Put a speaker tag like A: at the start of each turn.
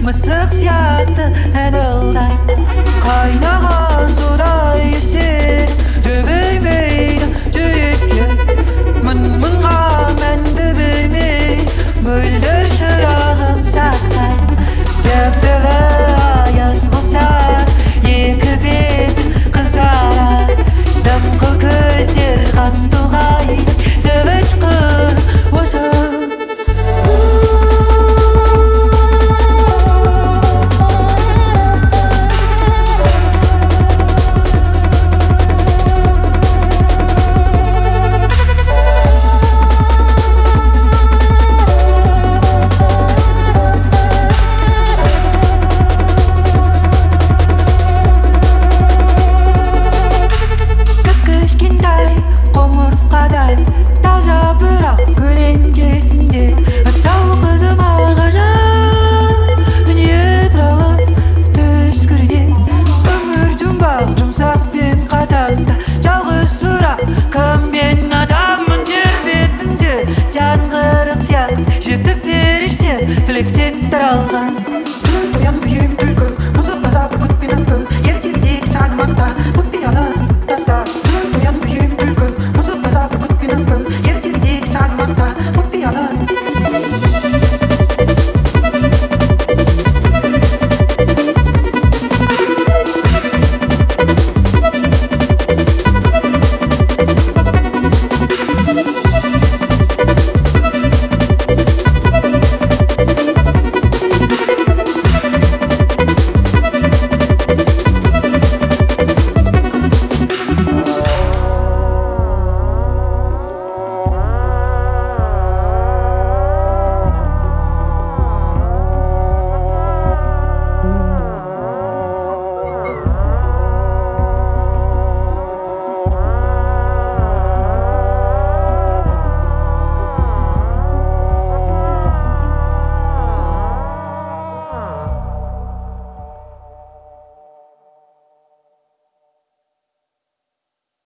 A: мысық сияқты әділдай қайнаған судай есер жібермейді жүрекке мұңға мәнді бермей мөлдір шырағын сақтай жап жылы аяз болса екі бет қызарар дымқыл көздер қазтуғайды сәбіж қыз осы таза бірақ көлеңкесінде сау қызым ағажан дүние туралы түскірген өмір жұмбақ жұмсақ пен қатаңда жалғыз сұрақ кім мен адаммын жер бетінде жаңғырық сияқты жеті періште тілектен таралған